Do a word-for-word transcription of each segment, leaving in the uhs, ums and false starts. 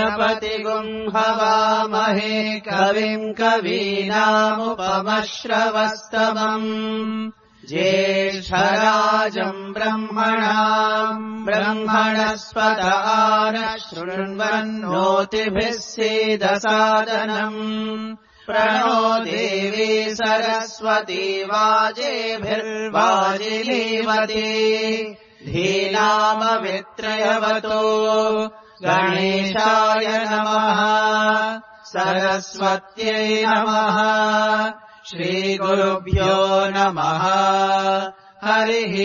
गणपतिगुं हवामहे कविम् कवीनामुपमश्रवस्तमम् ज्येष्ठराजम् ब्रह्मणाम् ब्रह्मणस्पत नः शृण्वन्नोतिभिः सीदसादनम् प्रणो देवी सरस्वती वाजेभिर्वाजिनीवती धीनामवित्रयवतो गणेशाय नमः सरस्वत्यै नमः श्रीगुरुभ्यो नमः हरिः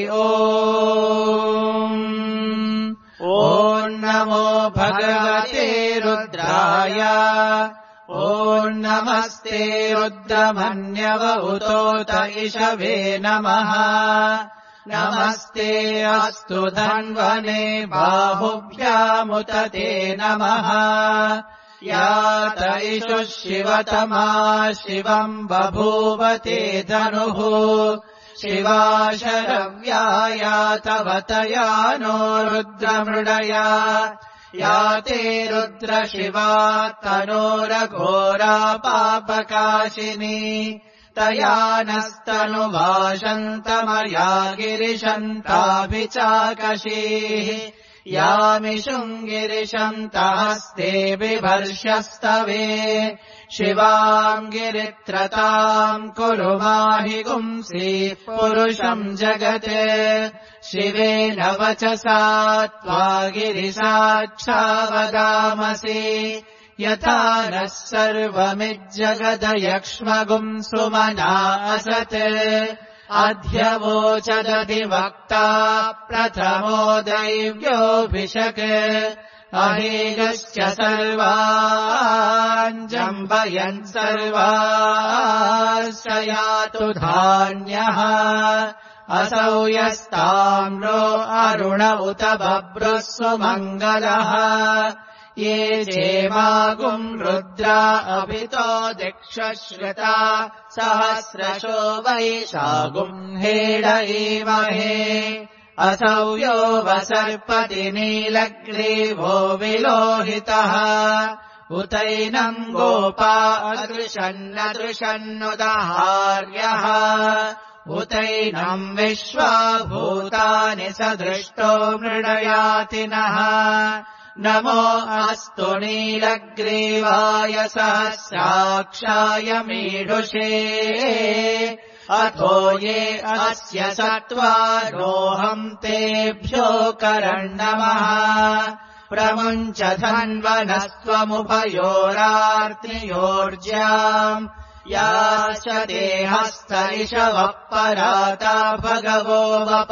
ओम् ॐ नमो भगवते रुद्राय ॐ नमस्ते रुद्रमन्यव उतोत इषवे नमः नमस्ते अस्तु धन्वने बाहुभ्यामुत ते नमः यात इषुः शिवतमा शिवम् बभूवते धनुः शिवा शरव्या तवतया नो रुद्रमृडया याते रुद्रशिवा तनोरघोरा पापकाशिनी तया नस्तनुभाषन्तमया गिरिशन्ताभिचाकशीः यामिषुम् गिरिशन्तहस्ते बिभर्षस्तवे शिवाम् गिरित्रताम् कुरु माहि गुंसि पुरुषम् जगते शिवेन वचसा त्वा गिरिसाक्षावदामसि यथा नः सर्वमिज्जगदयक्ष्मगुम् सुमना असते अध्यवोचदधिवक्ता प्रथमो दैव्योऽभिषके अहेगश्च सर्वान् जम्बयन् सर्वाश्च यातु धान्यः असौ यस्ताम्रो अरुण उत बभ्रुः सुमङ्गलः ये चेमागुम् रुद्रा अभितो दिक्षश्रुता सहस्रशो वैशागुम् हेडईमहे असौ यो वसर्पति नीलग्रीवो विलोहितः उतैनम् गोपा अदृशन्नदृशन्नुदहार्यः उतैनम् विश्वा भूतानि सदृष्टो मृडयातिनः नमो अस्तु नीलग्रीवाय सहस्राक्षाय मीढुषे अथो ये अस्य सत्त्वारोऽहम् तेभ्यो करण्णमः प्रमुञ्च धन्वनस्त्वमुभयोरार्तियोर्ज्याम् याश्च देहस्त इषवः पराता भगवो वप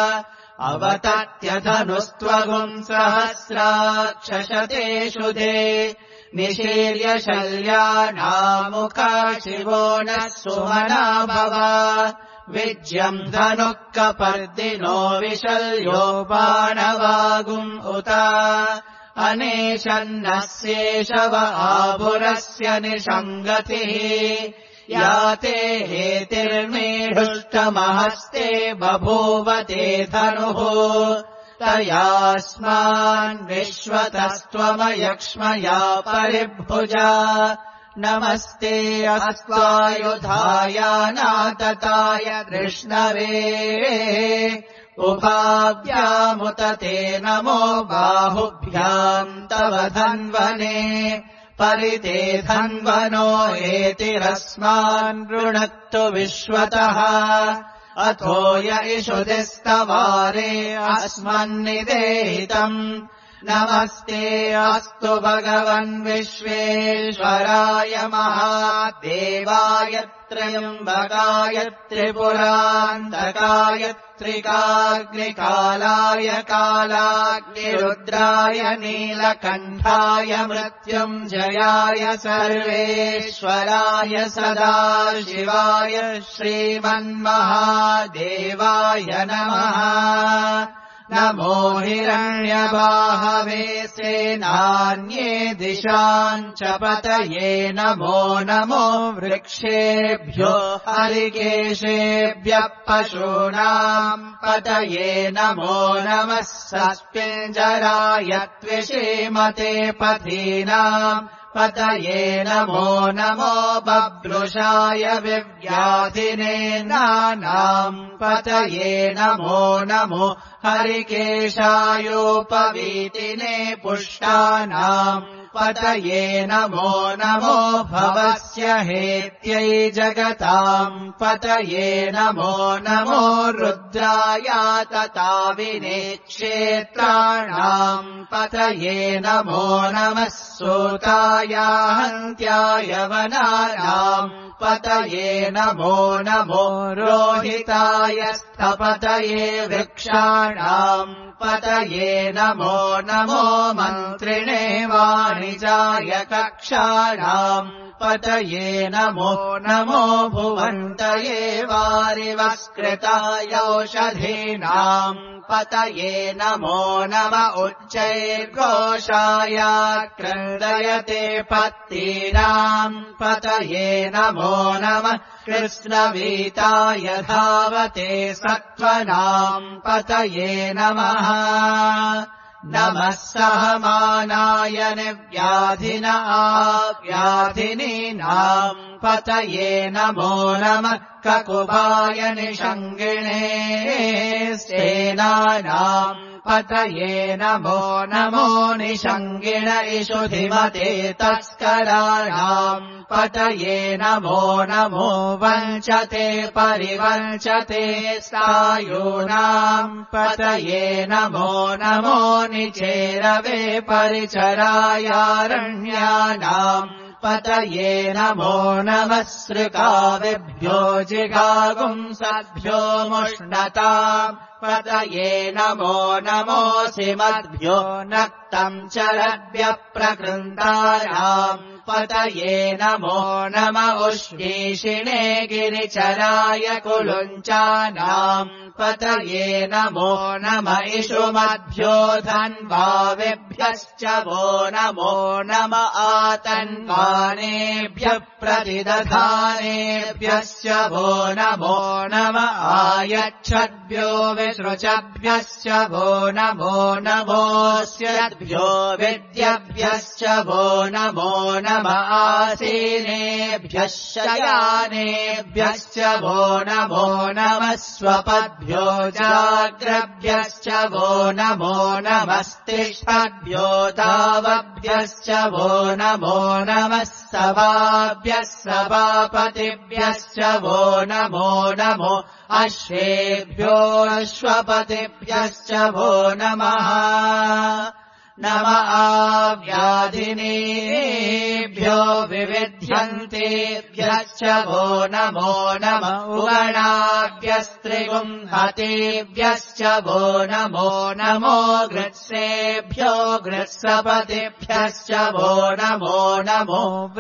अवतत्यधनुस्त्वगुम् सहस्राक्षशतेषु ते निशीर्य शल्यानामुखा शिवो नः सुमना भव विज्यम् धनुः कपर्दिनो विशल्यो बाणवागुम् उत अनेशन्नस्येषव आभुरस्य निषङ्गतिः याते हेतिर्मेढुष्टमहस्ते बभूवते धनुः तयास्मान् विश्वतस्त्वमयक्ष्मया परिभुजा नमस्ते अस्त्वायुधायानातताय कृष्णवे उभाभ्यामुत ते नमो बाहुभ्याम् तव धन्वने परिते धन्वनो एतिरस्मान् ऋणत्तु विश्वतः अथो य इषुधिस्तवारे अस्मन्निदेहितम् नमस्ते अस्तु भगवन् विश्वेश्वराय महादेवाय त्र्यम्बकाय त्रिपुरान्तकाय त्रिकाग्निकालाय कालाग्निरुद्राय नीलकण्ठाय मृत्युञ्जयाय सर्वेश्वराय सदाशिवाय श्रीमन्महादेवाय नमः नमो हिरण्यबाहवे सेनान्ये दिशाम् च पतये नमो नमो वृक्षेभ्यो हरिकेशेभ्यः पशूनाम् पतये नमो नमः सस्पिञ्जराय त्विषीमते पथीनाम् पतये नमो नमो बभ्रुषाय विव्याधिने नानाम् पतये नमो नमो हरिकेशायोपवीतिने पुष्टानाम् पतये नमो नमो भवस्य हेत्यै जगताम् पतये नमो नमो रुद्रायातताविने क्षेत्राणाम् पतये नमो नमः सूताया हन्त्याय वनानाम् पतये नमो नमो रोहिताय स्थपतये वृक्षाणाम् पतये नमो नमो मन्त्रिणे वाणिजाय कक्षाणाम् पतये नमो नमो भुवन्तये वारिवस्कृताय औषधीनाम् पतये नमो नम उच्चैर्घोषाय क्रन्दयते पत्तीनाम् पतये नमो नमः कृष्णवीताय धावते सत्त्वनाम् पतये नमः नमः सहमानाय निर्व्याधिन आव्याधिनीनाम् पतये नमो नमः ककुभाय निषङ्गिणे सेनानाम् पतये नमो नमो निषङ्गिण इषुधिमते तस्कराणाम् पतये नमो नमो वञ्चते परिवञ्चते सायूनाम् पतये नमो नमो निचेरवे परिचरायारण्यानाम् पतये नमो नमः सृकाविभ्यो जिगागुंसद्भ्यो मुष्णताम् पतये नमो नमोऽसि मद्भ्यो नक्तम् चरद्भ्यः प्रकृन्तायाम् पतये नमो नम उष्णीषिणे गिरिचराय कुलुञ्चानाम् पतये नमो नम इषुमद्भ्यो धन्वाविभ्यश्च वो नमो नम आतन्वानेभ्यः प्रतिदधानेभ्यश्च वो नमो नम आयच्छद्भ्यो विसृजभ्यश्च वो नमो नमोऽस्यद्भ्यो विद्यभ्यश्च वो नमो नम आसीनेभ्यः शयानेभ्यश्च वो नमो नमः स्वपद्भ्यो जाग्रभ्यश्च वो नमो नमस्तिष्ठद्भ्यो धावभ्यश्च वो नमो नमः सभाभ्यः सभापतिभ्यश्च वो नमो नमो अश्वेभ्यो अश्वपतिभ्यश्च वो नमः नम आव्याधिनेभ्यो विविध्यन्तेभ्यश्च वो नमो नम उगणाभ्यस्त्रिगुंहतेभ्यश्च वो नमो नमो गृत्सेभ्यो गृत्सपतिभ्यश्च वो नमो नमो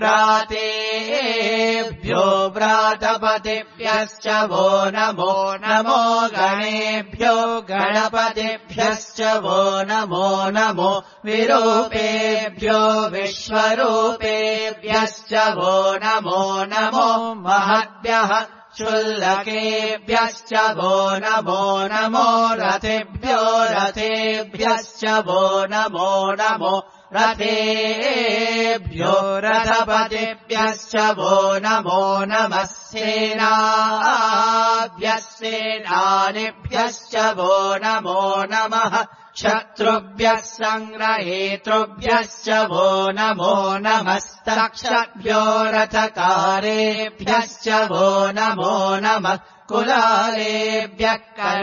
व्रातेभ्यो व्रातपतिभ्यश्च वो नमो नमो गणेभ्यो गणपतिभ्यश्च वो नमो नमो विरूपेभ्यो विश्वरूपेभ्यश्च वो नमो नमो महद्भ्यः क्षुल्लकेभ्यश्च वो नमो नमो रथेभ्यो रथेभ्यश्च वो नमो नमो रथेभ्यो रथपतिभ्यश्च वो नमो नमः सेनाभ्यः सेनानिभ्यश्च वो नमो नमः शत्रुभ्यः सङ्ग्रहेतृभ्यश्च वो नमो नमस्तक्षभ्यो रथकारेभ्यश्च वो नमो नमः कुलालेभ्यः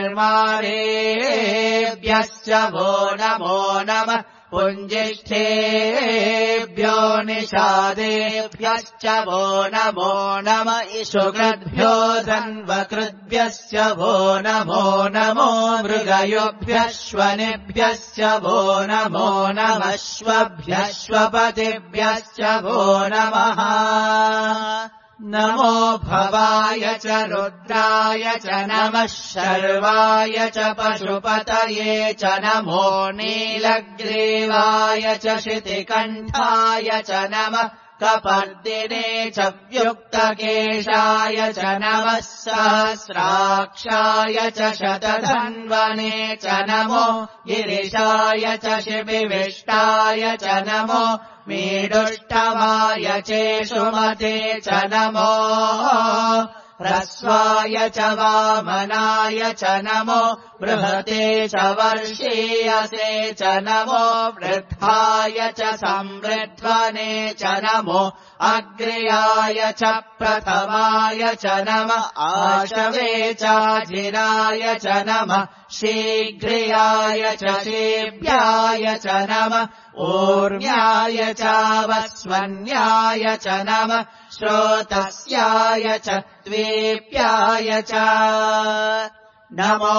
कर्मारेभ्यश्च वो नमो नमः पुञ्जिष्ठेभ्यो निषादेभ्यश्च वो नमो नम इषुकृद्भ्यो धन्वकृद्भ्यश्च वो नमो नमो मृगयोभ्यश्वनेभ्यश्च वो नमो नमश्वभ्यश्वपतिभ्यश्च वो नमः नमो भवाय च रुद्राय च नमः शर्वाय च पशुपतये च नमो नीलग्रीवाय च शितिकण्ठाय च नमः कपर्दिने च व्युक्तकेशाय च नमः सहस्राक्षाय च शतधन्वने च नमो गिरिशाय च शिबिविष्टाय च नमो मीडुष्टवाय चेषुमते च नमो ह्रस्वाय च वामनाय च नमो बृहते च वर्षीयसे च नमो वृद्धाय च संवृध्वने च नमो अग्र्याय च प्रथमाय च नमः आशवे चाजिराय च नमः शीघ्रियाय च शेभ्याय च नमः ऊर्म्याय चावस्वन्याय च नमः श्रोतस्याय च द्वेप्याय च नमो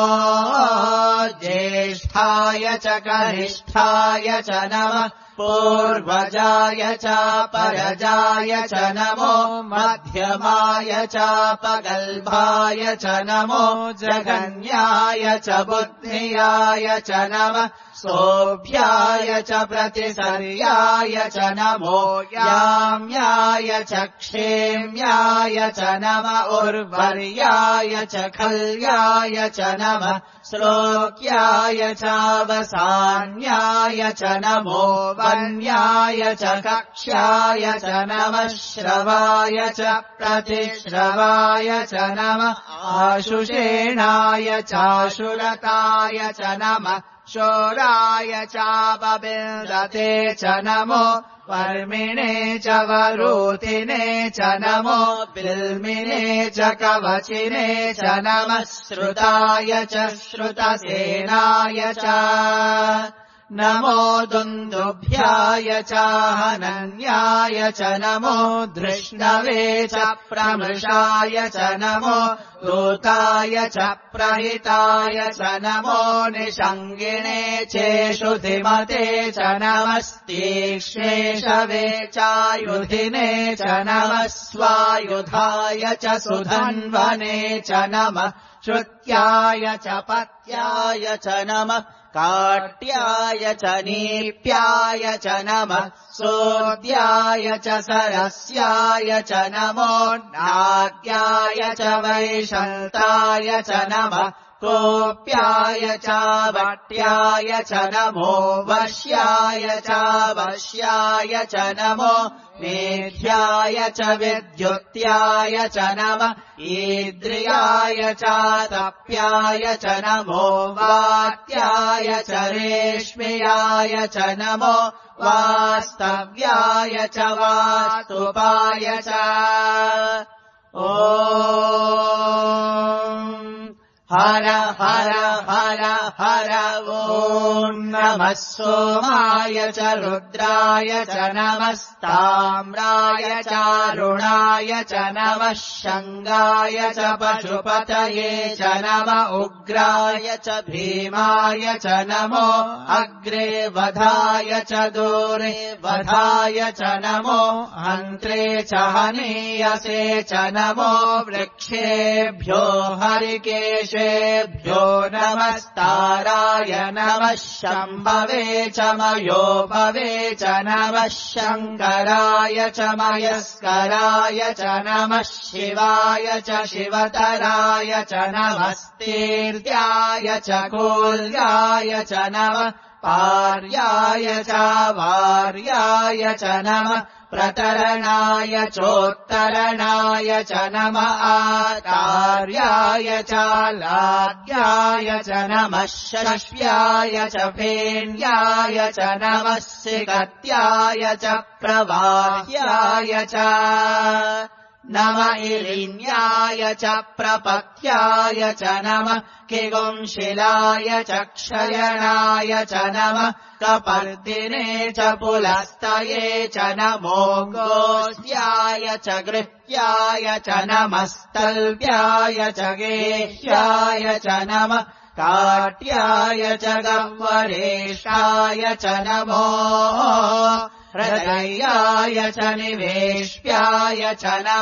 ज्येष्ठाय च कनिष्ठाय च नमः पूर्वजाय च परजाय च नमो मध्यमाय च पगल्भाय च नमो जगन्याय च बुद्धियाय च नमः सोऽभ्याय च प्रतिसर्याय च नमो याम्याय च क्षेम्याय च नमः उर्वर्याय च खल्याय च नमः श्लोक्याय चावसान्याय च नमो वन्याय च कक्ष्याय च नमः श्रवाय च प्रतिश्रवाय च नमः आशुषेणाय चाशुलताय च नमः शोराय चापबिन्दते च नमो वर्मिणे च वरूतिने च नमो बिल्मिने च कवचिने च नमः श्रुताय च श्रुतसेनाय च नमो दुन्दुभ्याय च हनन्याय च नमो धृष्णवे च प्रमृषाय च नमो दूताय च प्रहिताय च नमो निषङ्गिणे चेषुधिमते च नमस्तीक्ष्णेशवे चायुधिने च नमः स्वायुधाय च सुधन्वने च नमः श्रुत्याय च पत्याय च नमः काट्याय च नीप्याय च नमः सोद्याय च सरस्याय च नमो नाद्याय च वैशन्ताय च नमः कोप्याय च वट्याय च नमो वश्याय च वश्याय च नमो मेध्याय च विद्युत्याय च नमः ईद्रियाय च तप्याय च नमो वात्याय च रेश्म्याय च नमो वास्तव्याय च वास्तुपाय च ॐ हर हर हर हर ॐ नमः सोमाय च रुद्राय च नमस्ताम्राय चारुणाय च नमः शङ्गाय च पशुपतये च नमः उग्राय च भीमाय च नमो अग्रे वधाय च दूरे वधाय च नमो हन्त्रे च हनीयसे च नमो वृक्षेभ्यो हरिकेशेभ्यो नमस्ताराय नमः शम्भवे च मयोभवे च नमः शङ्कराय च मयस्कराय च नमः शिवाय च शिवतराय च नमस्तीर्याय च कोल्याय च नमः पार्याय च वार्याय च नमः प्रतरणाय चोत्तरणाय च नमः आचार्याय च लाड्याय च नमः शश्व्याय च फेन्याय च नमः सिगत्याय च प्रवाह्याय च नम इलिन्याय च प्रपत्याय च नमः किगुंशिलाय च क्षयणाय च नमः कपर्दिने च पुलस्तये च नमो गोष्ट्याय च गृह्याय च नमस्तल्प्याय च गेह्याय च नमः काट्याय च गह्वरेशाय च नमो हृदयाय च निवेश्याय च नमः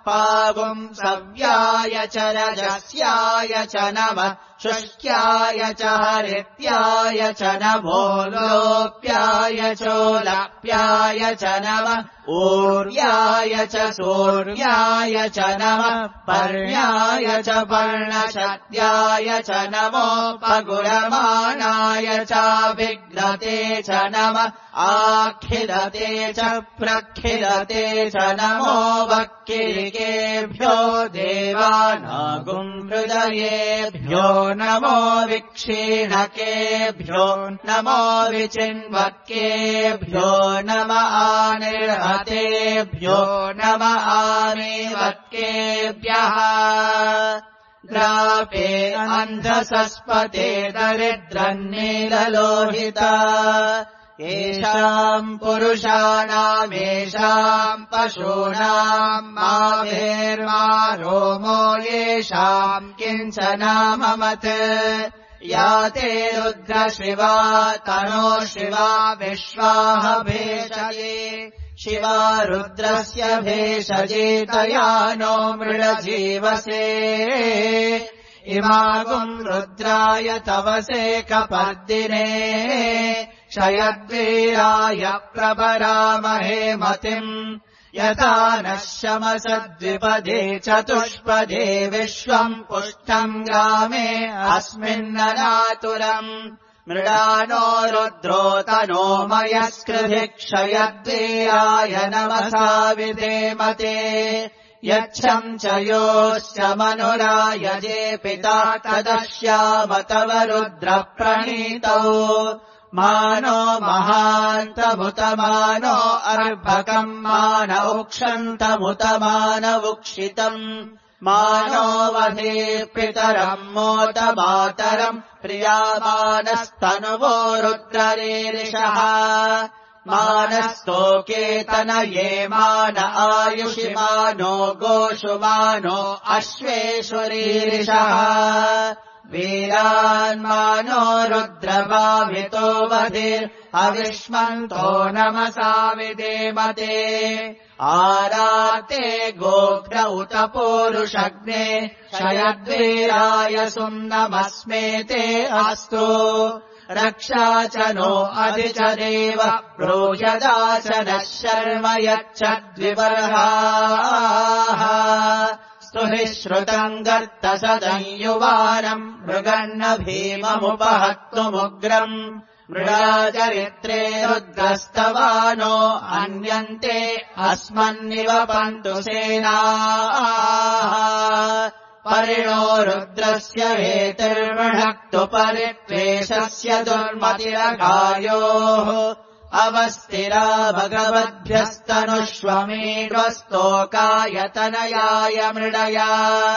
पागुम् सव्याय च रजस्याय च नमः शुष्क्याय च हरित्याय च नमो लोप्याय चोलप्याय च नमः ऊर्याय च सूर्याय च नमः पर्ण्याय च पर्णशत्याय च नमो पगुरमाणाय चाभिघ्नते च नमः आखिलते च प्रखिलते च नमो वक्किरिकेभ्यो देवानागुम् हृदयेभ्यो नमो विक्षीणकेभ्यो नमो विचिन्वक्केभ्यो नम आनिर्हतेभ्यो नम आनिवक्केभ्यः द्रापे अन्धसस्पते दरिद्रन्नीललोहिता येषाम् पुरुषाणामेषाम् पशूनाम् माभेर्मा रोमो येषाम् किञ्चनाममत् या ते रुद्रशिवा तनो शिवा विश्वाह भेषजे शिवा रुद्रस्य भेषजेतया नो मृळजीवसे इमागुम् रुद्राय तवसे कपर्दिने क्षयद्वीराय प्रपरामहे मतिम् यथा नः शमसद्विपदे चतुष्पदे विश्वम् पुष्टम् ग्रामे अस्मिन्ननातुरम् मृडानो रुद्रो तनो मयस्कृधि क्षयद्वीराय नमसा विधेमते यच्छम् च योश्च मनुरायजे पिता तदश्याम तव रुद्रप्रणीतौ मानो महान्तमुतमानो अर्भकम् मान उक्षन्तमुतमानवुक्षितम् मानो वधे पितरम् मोदमातरम् प्रियामानस्तनुवो रुद्ररीरिषः मानस्तोकेतनये मान आयुषिमानो गोषुमानो अश्वेषुरीरिषः वीरान्मानो रुद्रभावितो वधिर् अविष्मन्तो नमसा विधेमते आराते गोघ्र उत पूरुषग्ने क्षयद्वीराय सुम्नमस्मेते अस्तु रक्षा च नो अधि च देव प्रोयदा च नः शर्म यच्छद्विबर्हाः स्तुहि श्रुतम् गर्तसदंयुवानम् मृगन्न भीममुपहत्तुमुग्रम् मृडाचरित्रे रुद्रस्तवानो अन्यन्ते अस्मन्निव पन्तु सेनाः परिणो रुद्रस्य हेतिर्मृणक्तु परित्वेषस्य दुर्मतिरगायोः अवस्थिरा भगवद्भ्यस्तनुष्वमीढ्वस्तोकायतनयाय मृडया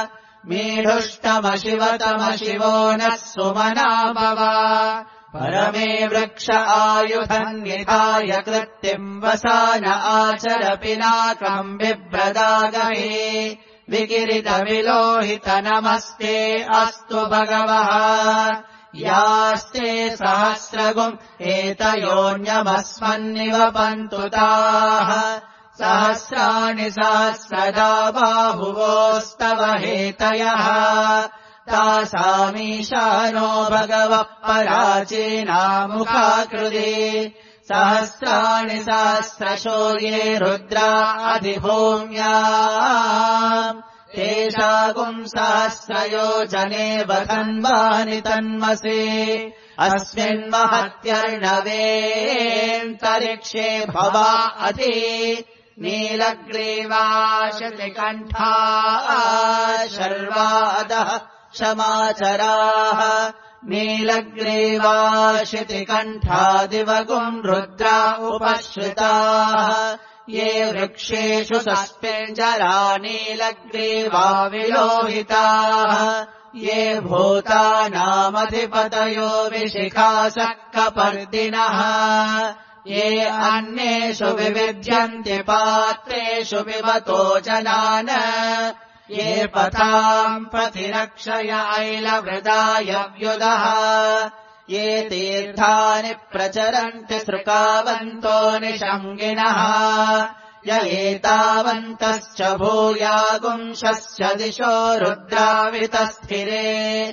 मीढुष्टमशिवतमशिवो नः सुमना भव परमे वृक्ष आयुधन्निधाय कृत्तिम् वसान आचर पिनाकम् बिभ्रदागहे विकिरितविलोहित नमस्ते अस्तु भगवः यास्ते सहस्रगुम् एतयोऽन्यमस्मन्निव पन्तु ताः सहस्राणि सहस्रदा बाहुवोस्तव हेतयः तासामीशानो भगवः पराचीनामुखाकृति सहस्राणि सहस्रशो ये रुद्रा अधिभूम्या तेषागुम् सहस्रयोजने वधन्वानि तन्मसे अस्मिन्महत्यर्णवेऽन्तरिक्षे भवा अति नीलग्रीवाशतिकण्ठा शर्वादः क्षमाचराः नीलग्रीवाशितिकण्ठादिवगुम् रुद्रा उपश्रिताः ये वृक्षेषु सस्पेञ्जरा नीलग्रीवा विलोहिताः ये भूतानामधिपतयो विशिखासक्कपर्दिनः ये अन्येषु विविध्यन्ति पात्रेषु पिबतो जनान ये पथाम् प्रतिरक्षय ऐलवृदाय व्युदः ये तीर्थानि प्रचरन्ति सृकावन्तो निषङ्गिनः य एतावन्तश्च भूयागुंशश्च दिशो रुद्रावितस्थिरे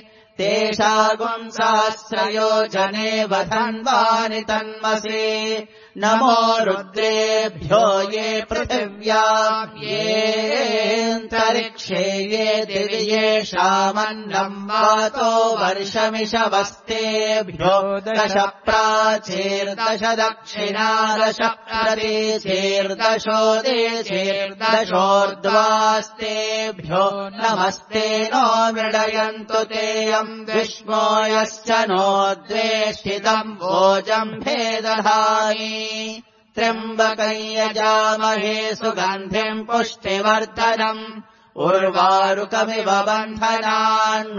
तेषागुंसहस्रयोजने वधन्वानि तन्मसि नमो रुद्रेभ्यो ये पृथिव्याम् येऽन्तरिक्षे ये दिवि येषामन्नम् वातो वर्षमिषवस्तेभ्यो दश प्राचीर्दश दक्षिणा दश प्रतीचीर्दशोदीचीर्दशोर्ध्वास्तेभ्यो नमस्ते नो मृडयन्तु तेऽयम् विष्मो यश्च नो द्वेष्टितम् भोजम् भेदधानि त्र्यम्बकम् यजामहे सुगन्धिम् पुष्टिवर्धनम् उर्वारुकमिव बन्धनान्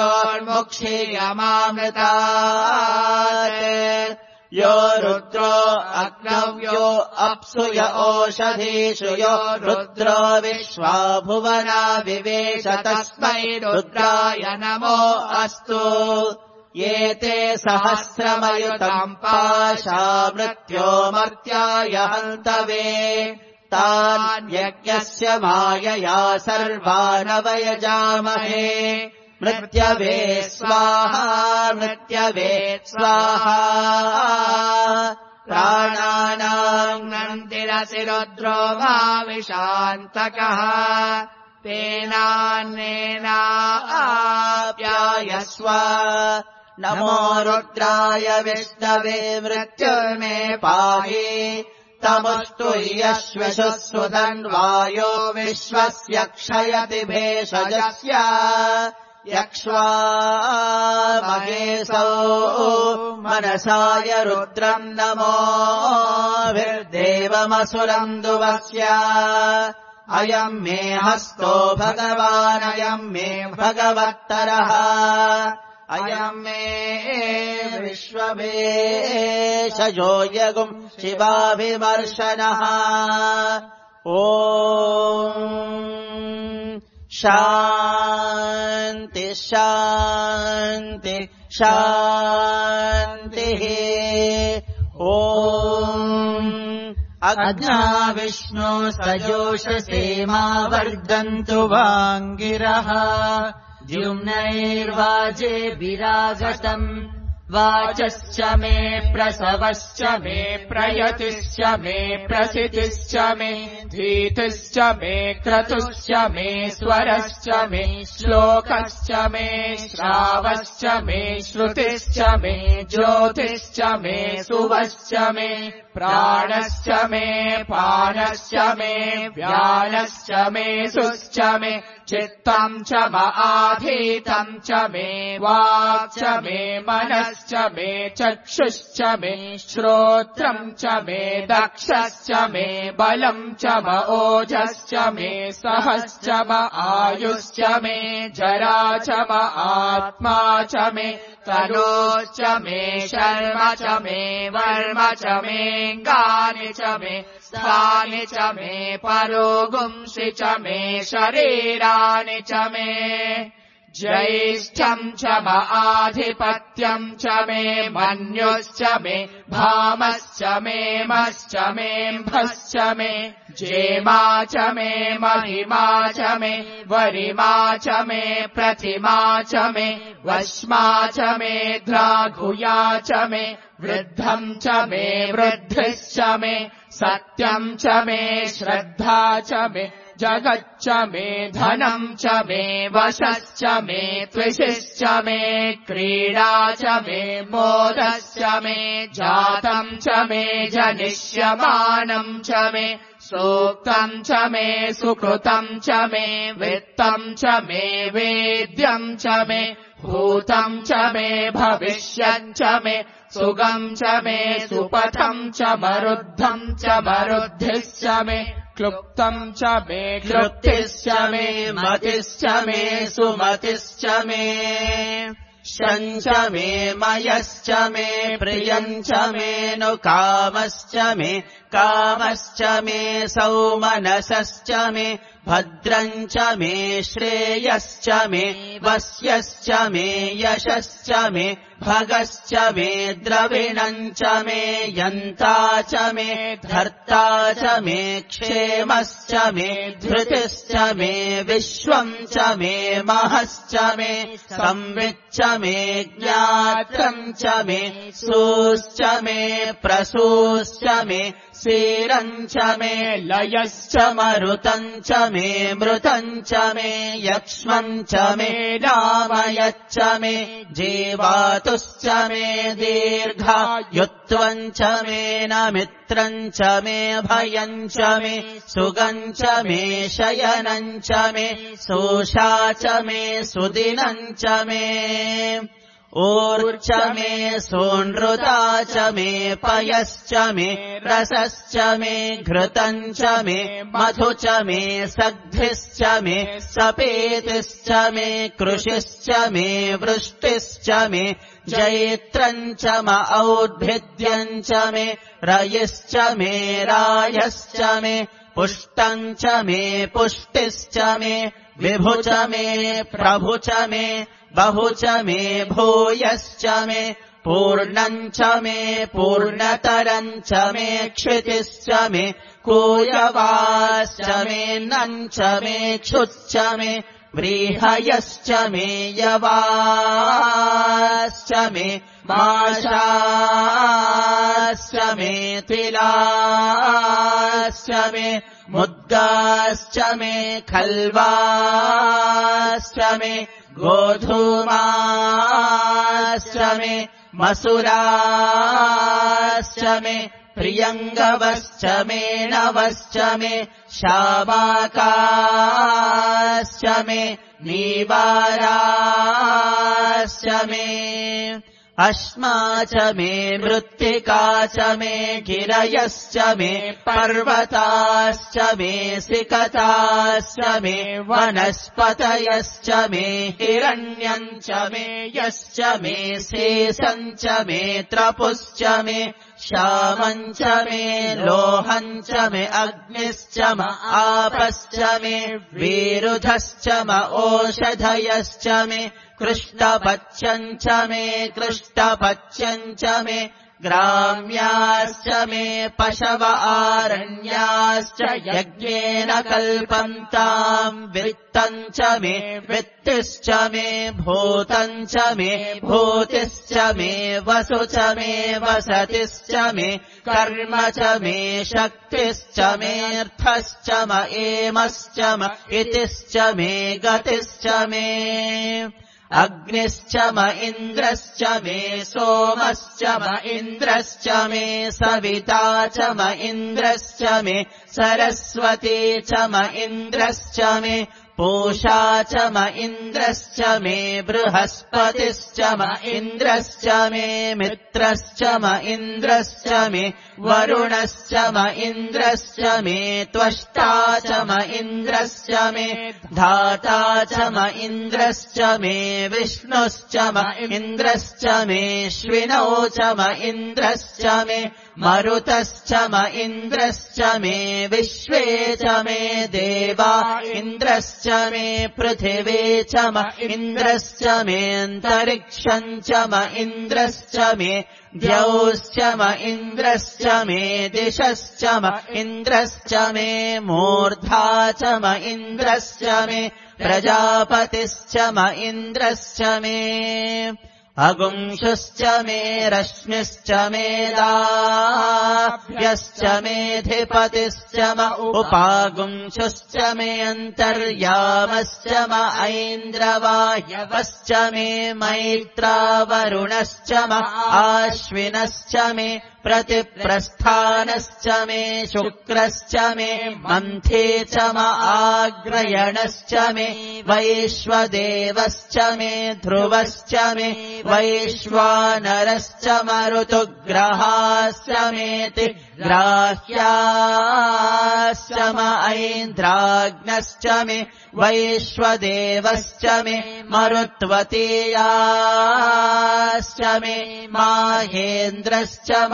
मृत्योर्मुक्षीयमामृतात् यो रुद्रो अग्नव्यो अप्सु य ओषधीषु यो रुद्रो विश्वा भुवना विवेश तस्मै रुद्राय नमो अस्तु ये ते सहस्रमयुतम् पाशा मृत्योमर्त्याय हन्तवे तान् यज्ञस्य मायया सर्वानवयजामहे मृत्यवे स्वाहा मृत्यवे स्वाहा प्राणानाम् नन्दिरसि रुद्रो भाविशान्तकः तेनान्नेनाप्यायस्व नमो रुद्राय विष्णवे मृत्युर्मे पाहि तमुस्तुयश्वशुः सुधन्वायो विश्वस्य क्षयति भेषजस्य यक्ष्वा महेशो मनसाय रुद्रम् नमोभिर्देवमसुरम् दुवस्य अयम् मे हस्तो भगवानयम् मे भगवत्तरः अयम् मे विश्वमेशयो यगुम् शिवाभिमर्शनः ॐ शान्ति शान्ति शान्तिः ॐ अग्ना विष्णो सजोषसेमा वर्धन्तु वाङ्गिरः द्युम्नैर्वाजे विराजतम् वाचश्च मे प्रसवश्च मे प्रयतिश्च मे प्रसितिश्च मे धीतिश्च मे क्रतुश्च मे स्वरश्च मे श्लोकश्च मे श्रावश्च मे श्रुतिश्च मे ज्योतिश्च मे सुवश्च मे प्राणश्च मे पानश्च मे व्यानश्च मे सुश्च मे चित्तम् च म आधीतम् च मे वाक् च मे मनश्च मे चक्षुश्च मे श्रोत्रम् च मे दक्षश्च मे बलम् च म ओजश्च मे सहश्च म आयुश्च मे जरा च म आत्मा च मे तनोश्च मे शर्म च मे वर्म च मेऽङ्गानि च मे स्थानि च मे परोगुंसि च मे शरीराणि च मे ज्येष्ठम् च म आधिपत्यम् च मे मन्युश्च मे भामश्च मे मश्च मेऽम्भश्च मे जेमा च मे महिमा च मे वरिमा च मे प्रतिमा च मे वश्मा च मे द्राघुया च मे वृद्धम् च मे वृद्धिश्च मे सत्यम् च मे श्रद्धा च मे जगच्च मे धनम् च मे वशश्च मे त्विषिश्च मे क्रीडा च मे मोदश्च मे जातम् च मे जनिष्यमानम् च मे सूक्तम् च मे सुकृतम् च मे वित्तम् च मे वेद्यम् च मे भूतम् च मे भविष्यम् च मे सुगम् च मे सुपथम् च मरुद्धम् च मरुद्धिश्च मे क्लुप्तम् च मे क्लुप्तिश्च मे मतिश्च मे सुमतिश्च मे शञ्च मे मयश्च मे प्रियम् च मे नु कामश्च मे कामश्च मे सौमनसश्च मे भद्रम् च मे श्रेयश्च मे वस्यश्च मे यशश्च मे भगश्च मे द्रविणम् च मे यन्ता च मे धर्ता च मे क्षेमश्च मे धृतिश्च मे विश्वम् च मे महश्च मे संविच्च मे ज्ञात्रम् च मे सूश्च मे प्रसूश्च मे सीरम् च मे लयश्च मरुतम् च मे मृतम् च मे यक्ष्मम् च मे रामयच्च मे जीवातुश्च मे दीर्घायुत्वम् च मे न मित्रम् च मे भयम् च मे सुगम् च मे शयनम् च मे सोषा च मे सुदिनम् च मे ऊर्च मे सोनृता च मे पयश्च मे रसश्च मे घृतम् च मे मधु च मे सग्धिश्च मे सपेतिश्च मे कृषिश्च मे वृष्टिश्च मे जैत्रम् च म औद्भिद्यम् च मे रयिश्च मे रायश्च मे पुष्टम् च मे पुष्टिश्च मे विभु च मे प्रभु च मे बहु च मे भूयश्च मे पूर्णम् च मे पूर्णतरम् च मे क्षितिश्च मे कूयवाश्च मे नम् च मे क्षुच्च मे व्रीहयश्च मे यवाश्च मे माशाश्च मे तिलाश्च मे मुद्गाश्च मे खल्वाश्च मे गोधूमाश्च मे मसुराश्च मे प्रियङ्गवश्च मे नवश्च मे शावाकाश्च मे नीवाराश्च मे अश्मा च मे मृत्तिका च मे गिरयश्च मे पर्वताश्च मे सिकताश्च मे वनस्पतयश्च मे हिरण्यम् च मे यश्च मे शेषम् च मे त्रपुश्च मे श्यामम् च मे लोहम् च मे अग्निश्च म आपश्च मे विरुधश्च म ओषधयश्च मे कृष्णपच्यम् च मे कृष्णपच्यम् च मे ग्राम्याश्च मे पशव आरण्याश्च यज्ञेन कल्पन्ताम् वित्तम् च मे वित्तिश्च मे भूतम् च मे भूतिश्च मे वसु च मे वसतिश्च मे कर्म च मे शक्तिश्च मेऽर्थश्च म एमश्च म इतिश्च मे गतिश्च मे अग्निश्च म इन्द्रश्च मे सोमश्च म इन्द्रश्च मे सविता च म इन्द्रश्च मे सरस्वती च म इन्द्रश्च मे पूषा च म इन्द्रश्च मे बृहस्पतिश्च म इन्द्रश्च मे मित्रश्च म इन्द्रश्च मे वरुणश्च म इन्द्रश्च मे त्वष्टा च म इन्द्रश्च मे धाता च म इन्द्रश्च मे विष्णुश्च म इन्द्रश्च मे श्विनौ च म इन्द्रश्च मे मरुतश्च म इन्द्रश्च मे विश्वे च मे देवा इन्द्रश्च मे पृथिवी च म इन्द्रश्च मेऽन्तरिक्षम् च म इन्द्रश्च मे द्यौश्च म इन्द्रश्च मे दिशश्च म इन्द्रश्च मे मूर्धा च म इन्द्रश्च मे प्रजापतिश्च म इन्द्रश्च मे अगुंशुश्च मे रश्मिश्च मेधाभ्यश्च मेधिपतिश्च म उपागुंशुश्च मे अन्तर्यामश्च म ऐन्द्रवायवश्च मे मैत्रावरुणश्च म आश्विनश्च मे प्रतिप्रस्थानश्च मे शुक्रश्च मे मन्थे च म आग्रयणश्च मे वैश्वदेवश्च मे ध्रुवश्च मे वैश्वानरश्च मरुतुग्रहाश्च मेति ग्राह्याश्च म ऐन्द्राग्नश्च मे वैश्वदेवश्च मे मरुत्वतीयाश्च मे माहेन्द्रश्च म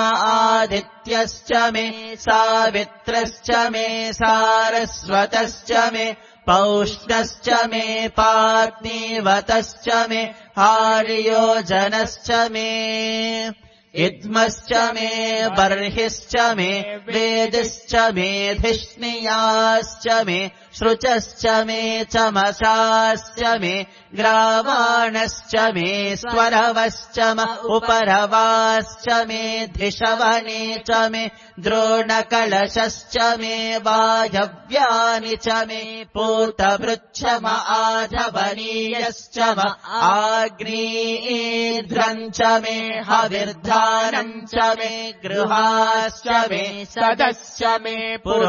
आदित्यश्च मे सावित्रश्च मे सारस्वतश्च मे पौष्टश्च मे पात्नीवतश्च मे हार्योजनश्च मे इद्मश्च मे बर्हिश्च मे वेदिश्च मे धिष्णियाश्च मे श्रुचश्च मे चमसाश्च मे ग्रावाणश्च मे स्वरवश्च म उपरवाश्च मे धिषवने च मे द्रोणकलशश्च मे वायव्यानि च मे पूतवृच्छम आधवनीयश्च म आग्नेयध्रम् च मे हविर्धानम् च मे गृहाश्च मे सदश्च मे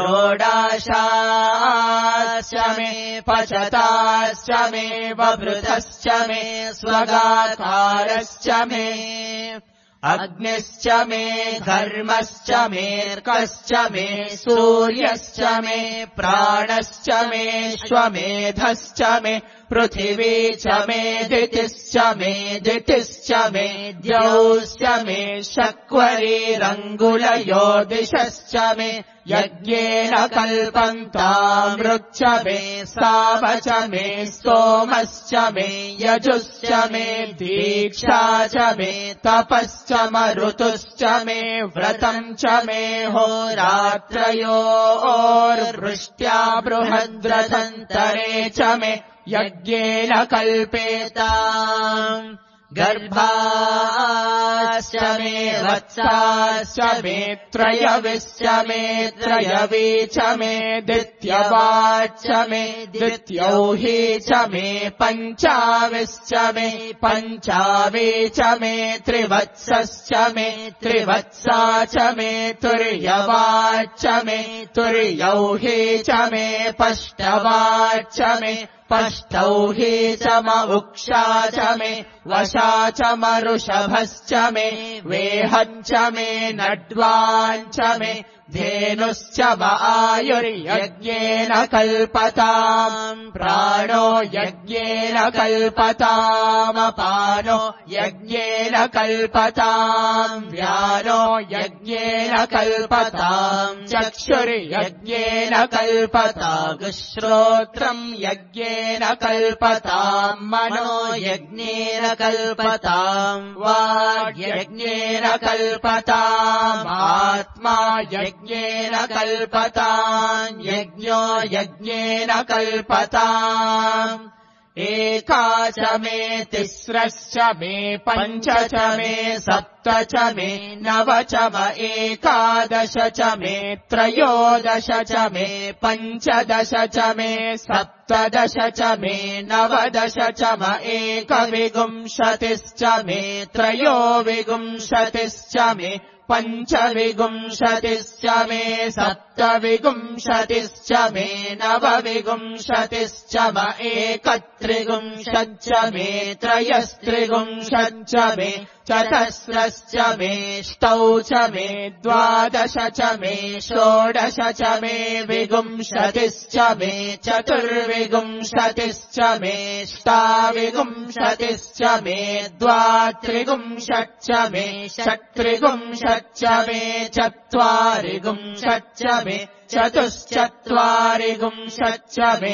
पुरोडाशाश्च मे पचताश्च मे ववृतश्च मे स्वगाकारश्च मे अग्निश्च मे घर्मश्च मेऽर्कश्च मे सूर्यश्च मे प्राणश्च मे श्वमेधश्च मे पृथिवी च मे दितिश्च मे दितिश्च मे द्यौश्च मे शक्वरीरङ्गुलयो दिशश्च मे यज्ञेन कल्पन्तामृच्च मे साम च मे सोमश्च मे यजुश्च मे दीक्षा च मे तपश्च मरुतुश्च मे व्रतम् च मे होरात्रयोर्वृष्ट्या बृहद्रथन्तरे च मे यज्ञेन कल्पेताम् गर्भाश्च मे वत्साश्च मे त्रयविश्च मे त्रयवी च मे द्वितीयवाच्च मे द्वितीयौही च मे पञ्चाविश्च मे पञ्चावी च मे त्रिवत्सश्च मे त्रिवत्सा च मे तुर्यवाच्च मे तुर्यौही च मे पष्टवाच्च मे पष्टौही च म उक्षा च मे वशा च मरुषभश्च मे वेहञ्च मे नड्वाञ्च मे धेनुश्च व आयुर्यज्ञेन कल्पताम् प्राणो यज्ञेन कल्पतामपानो यज्ञेन कल्पताम् व्यानो यज्ञेन कल्पताम् चक्षुर्यज्ञेन कल्पताम् श्रोत्रम् यज्ञेन कल्पताम् मनो यज्ञेन कल्पताम् वाग्यज्ञेन कल्पताम् आत्मा यज्ञेन कल्पताम् यज्ञो यज्ञेन कल्पताम् एका च मे तिस्रश्च मे पञ्च च मे सप्त च मे नव च म एकादश च मे त्रयोदश च मे पञ्चदश च मे सप्तदश च मे नवदश च म एकविंशतिश्च मे त्रयोविंशतिश्च मे पञ्चविंशतिश्च मे सप्तविंशतिश्च मे नवविंशतिश्च म एकत्रिंशच्च मे त्रयस्त्रिंशच्च मे चतस्रश्च मे ष्टौ च मे द्वादश च मे षोडश च मे विंशतिश्च मे चतुर्विंशतिश्च मे ष्टाविंशतिश्च मे द्वात्रिंशच्च मे षट्त्रिंशच्च मे चत्वारिंशच्च मे चतुश्चत्वारिंशच्च मे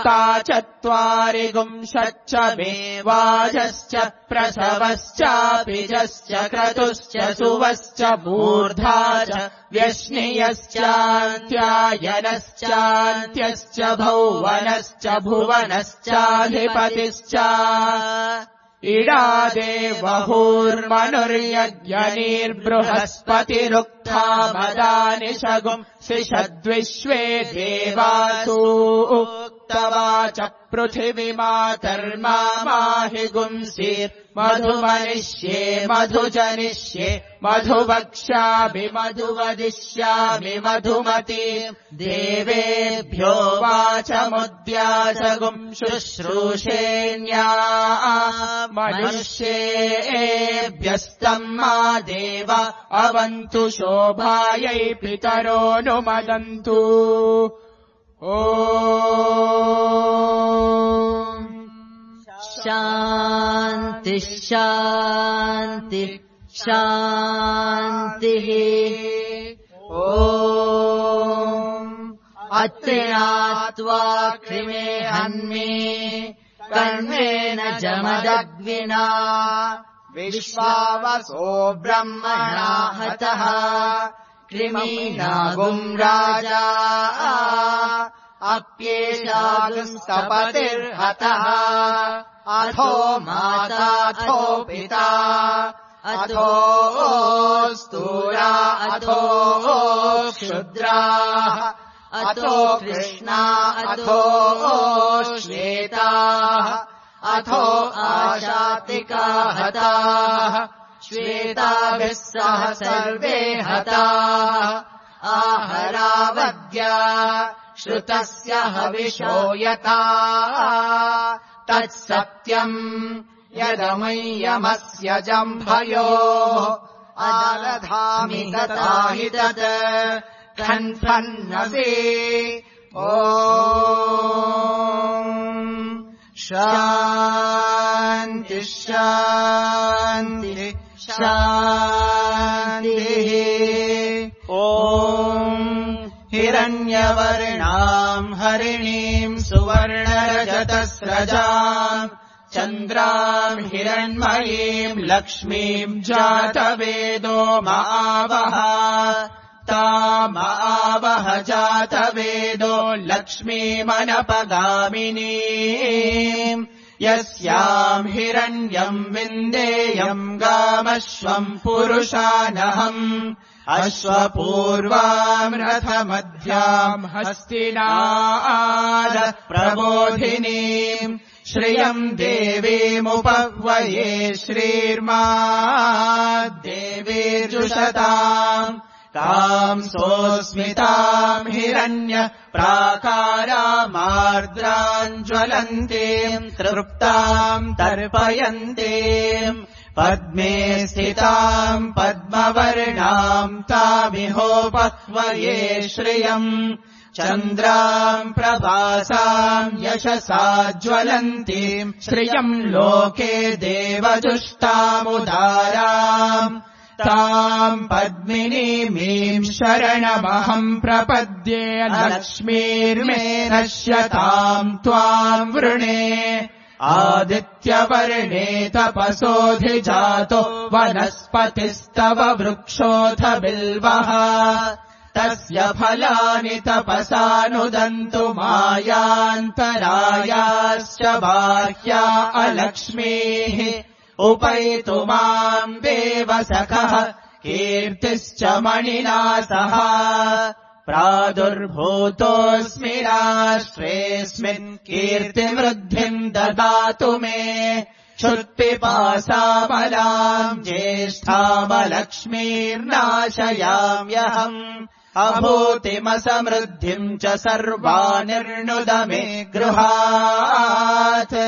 ष्टाचत्वारिंशच्च मे वाजश्च प्रसवश्चापिजश्च क्रतुश्च सुवश्च मूर्धा च व्यश्नियश्चान्त्यायनश्चान्त्यश्च भौवनश्च भुवनश्चाधिपतिश्च इडादेवहुर्मनुर्यज्ञनिर्बृहस्पतिरुक्था मदानि शगुम् शिषद्विश्वे देवासु उक्तवाच पृथिवीमातर्माहि गुंसीर् मधुमनिष्ये मधुजनिष्ये मधुवक्ष्यामि मधुवदिष्यामि मधुमती देवेभ्यो वाचमुद्यासगुम् शुश्रूषेण्या मनुष्येभ्यस्तम् मा देव अवन्तु शोभायै पितरोऽनुमदन्तु ओ शान्ति शान्ति शान्तिः ॐ अत्रिणा त्वा कृमे हन्मे कर्मेण जमदग्निना विश्वावसो ब्रह्मणा हतः कृमीनागुम् राजा अप्येषागुंस्तपतिर्हतः अथो माताथो पिता अथो स्तूरा अथो क्षुद्राः अथो कृष्णा अथो श्वेताः अथो आशातिका हताः श्वेताभिः सह सर्वे हताः आहरावद्या श्रुतस्य हविषो यथा तत्सत्यम् यदमय्यमस्य जम्भयोः आदधामि तथा हि तत् खन्फन्नसि ॐ शान्ति शान्ति शान्तिः ॐ हिरण्यवर्णाम् हरिणीम् सुवर्णरजतस्रजाम् चन्द्राम् हिरण्मयीम् लक्ष्मीम् जातवेदो महावः तामावह जातवेदो लक्ष्मीमनपगामिनीम् यस्याम् हिरण्यम् विन्देयम् गामश्वम् पुरुषानहम् अश्वपूर्वाम् रथमध्याम् हस्तिनाद प्रबोधिनीम् श्रियम् देवीमुपह्वये श्रीर्मा देवीर्जुषताम् ताम् सोऽस्मिताम् हिरण्य प्राकारामार्द्राम् ज्वलन्तीम् तृप्ताम् तर्पयन्तीम् पद्मे स्थिताम् पद्मवर्णाम् तामिहोपह्वये श्रियम् चन्द्राम् प्रभासाम् यशसा ज्वलन्तीम् श्रियम् लोके देवजुष्टामुदाराम् ताम् पद्मिनीमीम् शरणमहम् प्रपद्ये लक्ष्मीर्मे नश्यताम् त्वाम् वृणे आदित्यवर्णे तपसोऽधिजातो वनस्पतिस्तव वृक्षोऽथ बिल्वः तस्य फलानि तपसानुदन्तु मायान्तरायाश्च बाह्या अलक्ष्मीः उपैतु माम् देवसखः कीर्तिश्च मणिना सह प्रादुर्भूतोऽस्मि राष्ट्रेऽस्मिन् कीर्तिवृद्धिम् ददातु मे क्षुत्पिपासामलाम् ज्येष्ठामलक्ष्मीर्नाशयाम्यहम् अभूतिमसमृद्धिम् च सर्वानिर्णुद मे गृहात्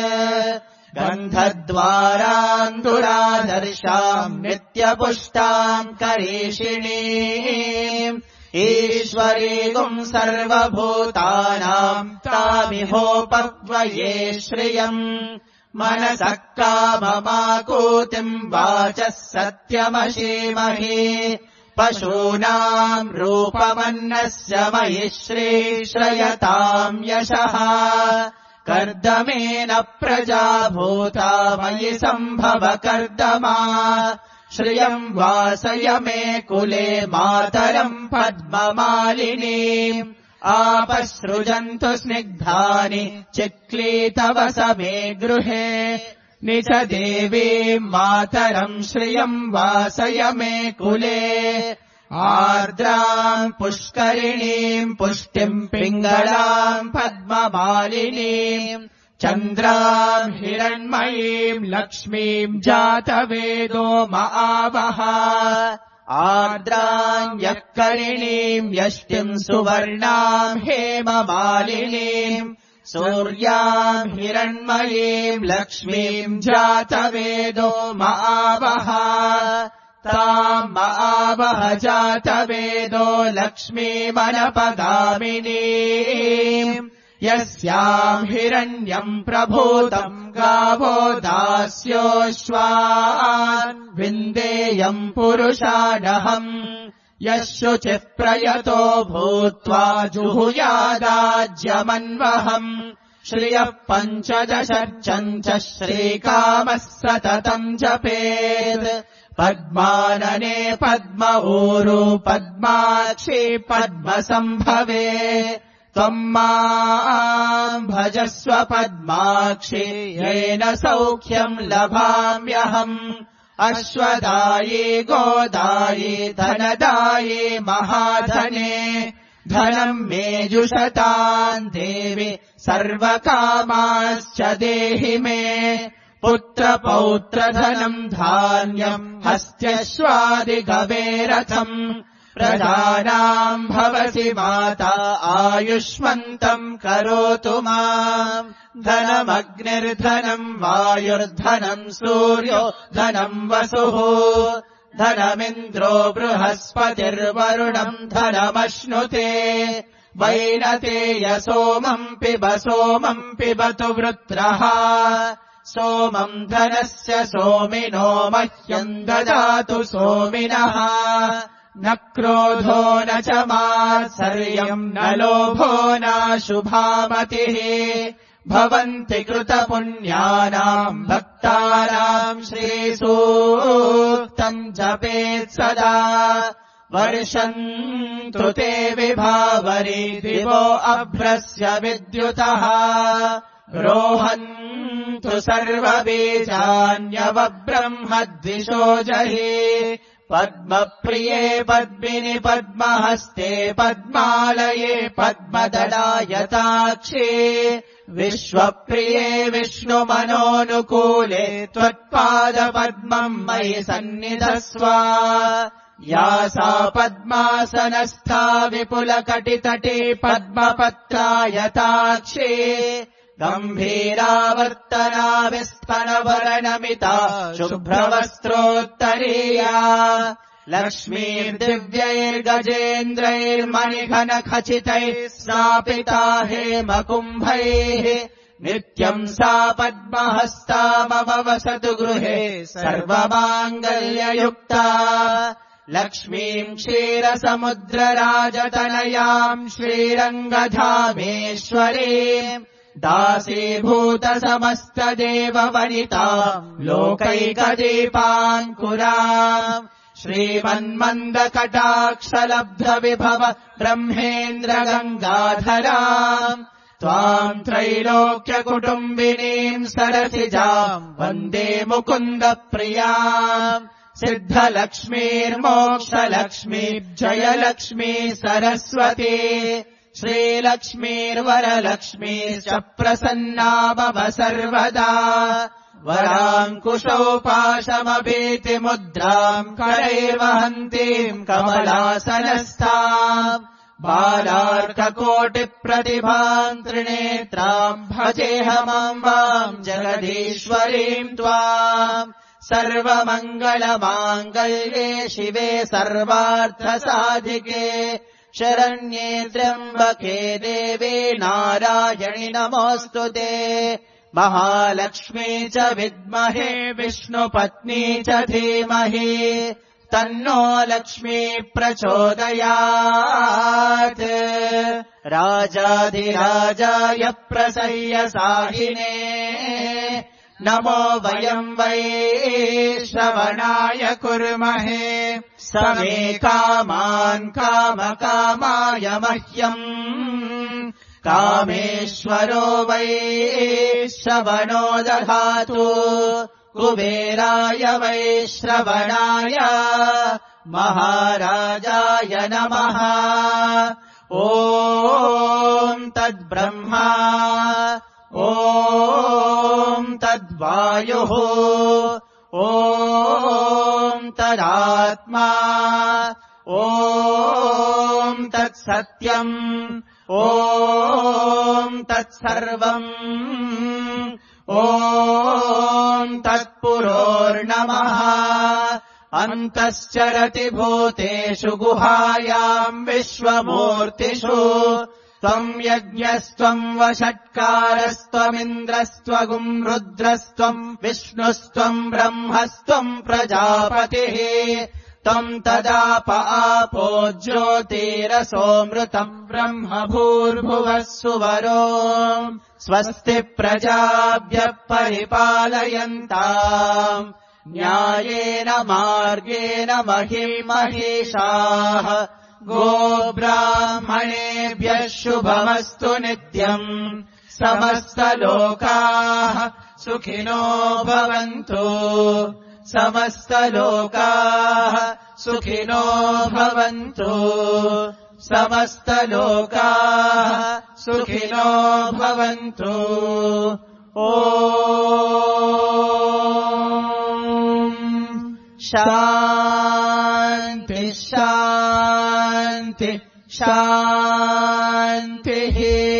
गन्धद्वाराम् दुरादर्शाम् नित्यपुष्टाम् करीषिणीम् ईश्वरीगुम् सर्वभूतानाम् तामिहोपह्वये श्रियम् मनसः काममाकूतिम् वाचः सत्यमशीमहि पशूनाम् रूपमन्नस्य मयि श्रीश्रयताम् यशः कर्दमेन प्रजा भूता मयि सम्भव कर्दमा श्रियम् वासय मे कुले मातरम् पद्ममालिनीम् आपसृजन्तु स्निग्धानि चिक्लीतवस मे गृहे निज देवीम् मातरम् श्रियम् वासय मे कुले आर्द्राम् पुष्करिणीम् पुष्टिम् पिङ्गलाम् पद्ममालिनीम् चन्द्राम् हिरण्मयीम् लक्ष्मीम् जातवेदो महावः आर्द्राम् यःकरिणीम् यष्टिम् सुवर्णाम् हेममालिनीम् सूर्याम् हिरण्मयीम् लक्ष्मीम् जातवेदो महावः ताम् महावः जातवेदो लक्ष्मीमनपगामिनीम् यस्याम् हिरण्यम् प्रभूतम् गावो दास्योऽश्वान् विन्देयम् पुरुषानहम् यः शुचिः प्रयतो भूत्वा जुहुयादाज्यमन्वहम् श्रियः पञ्चदशर्चम् च श्रीकामः सततम् जपेत् पद्मानने पद्म ऊरू पद्माक्षी पद्मसम्भवे त्वम् माम् भजस्व पद्माक्षी येन सौख्यम् लभाम्यहम् अश्वदायी गोदायी धनदायी महाधने धनम् मे जुषताम् देवि सर्वकामाश्च देहि मे पुत्रपौत्रधनम् धान्यम् हस्त्यश्वादिगवेरथम् प्रजानाम् भवसि माता आयुष्मन्तम् करोतु माम् धनमग्निर्धनम् वायुर्धनम् सूर्यो धनम् वसुः धनमिन्द्रो बृहस्पतिर्वरुणम् धनमश्नुते वैनतेय सोमम् पिब सोमम् पिबतु वृत्रः सोमम् धनस्य सोमिनो मह्यम् ददातु सोमिनः न क्रोधो न च मात्सर्यम् न लोभो न शुभामतिः भवन्ति कृतपुण्यानाम् भक्तानाम् श्रीसूक्तम् जपेत् सदा वर्षन्तु ते विभावरी दिवो अभ्रस्य विद्युतः रोहन्तु सर्वबीजान्यवब्रह्मद्विषो जहि पद्मप्रिये पद्मिनि पद्महस्ते पद्मालये पद्मदलायताक्षे विश्वप्रिये विष्णुमनोनुकूले त्वत्पादपद्मम् मयि सन्निधस्व या सा पद्मासनस्था विपुलकटितटे पद्मपत्रायताक्षे गम्भीरावर्तना विस्थनवरणमिता शुभ्रवस्त्रोत्तरीया लक्ष्मीर्दिव्यैर्गजेन्द्रैर्मणिघनखचितैः स्थापिता हेमकुम्भैः नित्यम् सा पद्महस्ता मम वसतु गृहे सर्वमाङ्गल्ययुक्ता लक्ष्मीम् क्षीरसमुद्रराजतनयाम् श्रीरङ्गधामेश्वरीम् दासीभूतसमस्तदेववनिताम् लोकैकदीपाङ्कुराम् श्रीमन्मन्दकटाक्षलब्धविभव ब्रह्मेन्द्रगङ्गाधराम् त्वाम् त्रैलोक्यकुटुम्बिनीम् सरसिजाम् वन्दे मुकुन्दप्रियाम् सिद्धलक्ष्मीर्मोक्षलक्ष्मी जयलक्ष्मी सरस्वती श्रीलक्ष्मीर्वरलक्ष्मीश्च प्रसन्ना भव सर्वदा वराङ्कुशोपाशमभीतिमुद्राम् करैर्वहन्तीम् कमलासनस्थाम् बालार्ककोटिप्रतिभाम् त्रिनेत्राम् भजेऽहमाम् वाम् जगदीश्वरीम् त्वाम् सर्वमङ्गलमाङ्गल्ये शिवे सर्वार्थसाधिके शरण्ये त्र्यम्बके देवे नारायणि नमोऽस्तु ते महालक्ष्मी च विद्महे विष्णुपत्नी च धीमहि तन्नो लक्ष्मी प्रचोदयात् राजाधिराजाय प्रसह्य साहिने नमो वयम् वै श्रवणाय कुर्महे समे कामान् कामकामाय मह्यम् कामेश्वरो वै श्रवणो दधातु कुबेराय वै श्रवणाय महाराजाय नमः ॐ तद्ब्रह्मा ॐ तद्वायुः ॐ तदात्मा ॐ तत्सत्यम् ॐ तत्सर्वम् ॐ तत्पुरोर्नमः अन्तश्चरति भूतेषु गुहायाम् विश्वमूर्तिषु त्वम् यज्ञस्त्वम् वषट्कारस्त्वमिन्द्रस्त्वगुम् रुद्रस्त्वम् विष्णुस्त्वम् ब्रह्मस्त्वम् प्रजापतिः त्वम् तदाप आपो ज्योतिरसोऽमृतम् ब्रह्म भूर्भुवः सुवरो स्वस्ति प्रजाभ्यः परिपालयन्ताम् न्यायेन मार्गेण महिम् महिषाः गोब्राह्मणेभ्यः शुभमस्तु नित्यम् समस्तलोकाः सुखिनो भवन्तु समस्तलोकाः सुखिनो भवन्तु समस्तलोकाः सुखिनो भवन्तु ॐ शान्ति शान्ति शान्तिः